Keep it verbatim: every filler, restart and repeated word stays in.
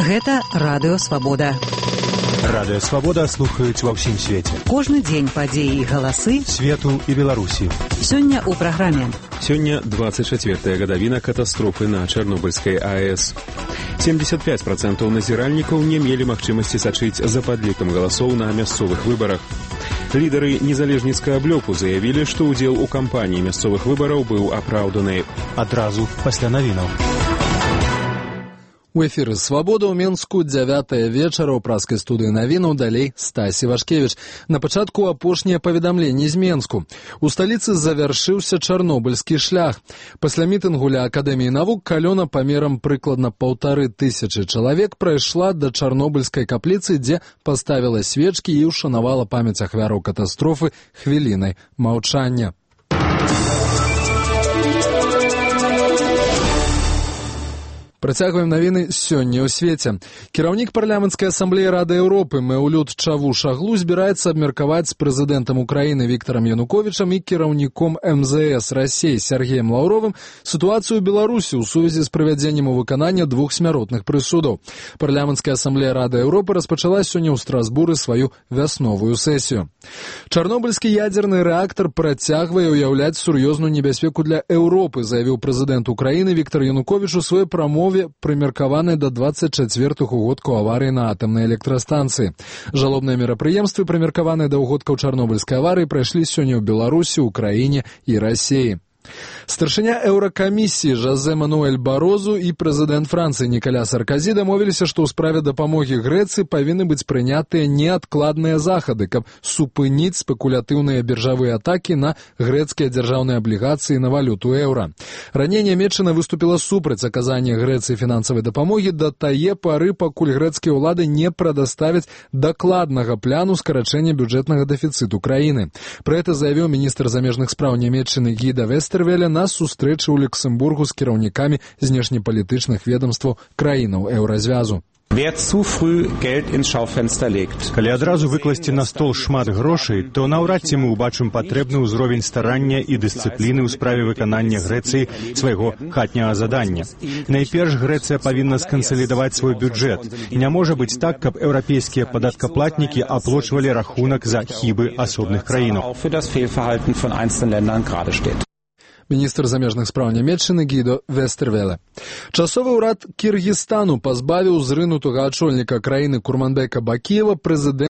Гэта Радыё Свабода. Радыё Свабода слухаюць ва ўсім свеце. Кожны дзень падзеі і галасы свету і Беларусі. Сёння ў праграме. Сёння двадцать четвёртая гадавіна катастрофы на Чарнобыльскай АЭС. семьдесят пять процентов назіральнікаў не мелі магчымасці сачыць за падлікам галасоў на мясцовых выбарах. Лідары незалежніцкага блоку заявілі, што ўдзел у кампаніі мясцовых выбараў быў апраўданы. Адразу пасля навінаў. У эфіры «Свабода» ў Менску, дзявятая вечара ў праскай студыі навінаў, далей Стасі Вашкевіч. На пачатку апошняе паведамленне з Менску. У сталіцы завяршыўся чарнобыльскі шлях. Пасля мітынгу ля Акадэміі навук калёна памерам прыкладна паўтары тысячы чалавек прайшла да чарнобыльскай капліцы, дзе паставіла свечкі і ўшанавала памяць ахвяраў катастрофы хвілінай маўчання. Працягваем навіны сёння ў свеце. Кіраўнік парламенцкай асамблеі Рады Еўропы Мэўлют Чавушаглу збіраецца абмеркаваць з прэзідэнтам Украіны Віктарам Януковічам і кіраўніком эм зэ эс Расіі Сергеем Лаўровым сітуацыю ў Беларусі ў сувязі з правядзеннем у выканання двух смяротных прысудаў. Парламенцкая асамблея Рады Еўропы распачала сёння ў Страсбуры сваю вясновую сесію. Чарнобыльскі ядзерны рэактар працягвае ўяўляць сур'ёзную небяспеку для Еўропы, заявіў прэзідэнт Украіны Віктар Януковіч у сваёй прамове, прымеркаваны да двадцать чацвёртых угодкаў аварыі на атамнай электрастанцыі. Жалобныя мерапрыемствы, прымеркаваныя да угодкаў Чарнобыльскай аварыі, прайшлі сёння ў Беларусі, Украіне і Расіі. Старшыня Еўракамісіі Жозе Мануэль Барозу і прэзідэнт Францыі Нікаля Сарказі дамовіліся, што ў справе дапамогі Грэцыі павінны быць прынятыя неадкладныя захады, каб супыніць спекулятыўныя біржавыя атакі на грэцкія дзяржаўныя аблігацыі на валюту еўра. Раней Нямецчына выступіла супраць аказання Грэцыі фінансавай дапамогі да тае пары, пакуль грэцкія ўлады не прадаставяць дакладнага пляну скарачэння бюджэтнага дэфіцыту краіны. Пра гэта заявіў міністр замежных спраў Нямецчыны Гіда Вестэрвеле на сустрэчы ў Люксембургу з кіраўнікамі знешнепалітычных ведомстваў краінаў еўразвязу. Калі адразу выкласці на стол шмат грошай, то наўрад ці мы ўбачым патрэбны ўзровень старання і дысцыпліны ў справе выканання Грэцыі свайго хатняга задання. Найперш Грэцыя павінна скансалідаваць свой бюджэт. Не можа быць так, каб еўрапейскія падаткаплатнікі аплочвалі рахунак за хібы асобных краінаў. Міністр замежных спраў Нямецчыны Гідо Вестэрвеле. Часовы ўрад Кіргізстану пазбавіў зрынутага ачольніка краіны Курманбека Бакіева прэзідэнта